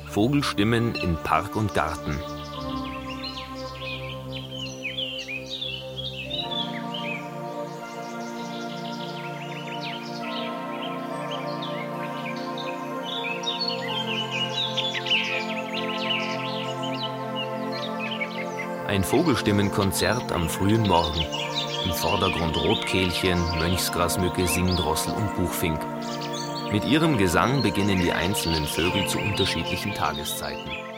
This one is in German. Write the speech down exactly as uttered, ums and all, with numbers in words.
Vogelstimmen in Park und Garten. Ein Vogelstimmenkonzert am frühen Morgen. Im Vordergrund Rotkehlchen, Mönchsgrasmücke, Singdrossel und Buchfink. Mit ihrem Gesang beginnen die einzelnen Vögel zu unterschiedlichen Tageszeiten.